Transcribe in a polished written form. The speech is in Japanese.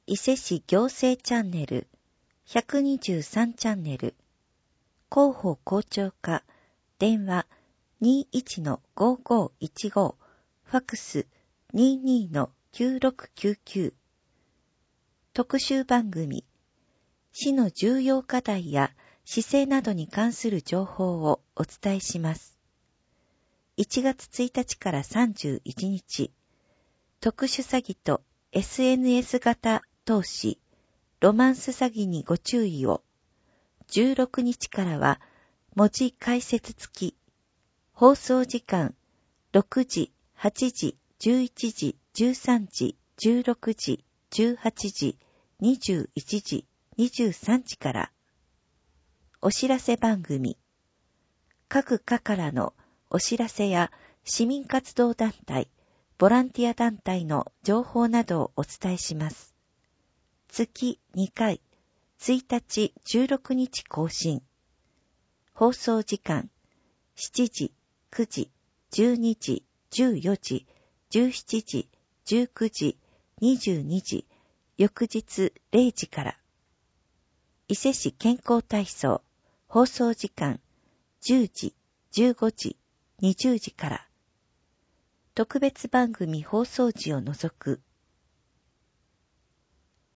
伊勢市行政チャンネル、123チャンネル、広報校長課、電話 21-5515、ファクス 22-9699。特集番組、市の重要課題や市政などに関する情報をお伝えします。1月1日から31日、特殊詐欺と SNS 型投資、ロマンス詐欺にご注意を。16日からは文字解説付き。放送時間6時、8時、11時、13時、16時、18時、21時、23時から。お知らせ番組。各課からのお知らせや市民活動団体、ボランティア団体の情報などをお伝えします。月2回、1日16日更新。放送時間、7時、9時、12時、14時、17時、19時、22時、翌日0時から。伊勢市健康体操、放送時間、10時、15時、20時から。特別番組放送時を除く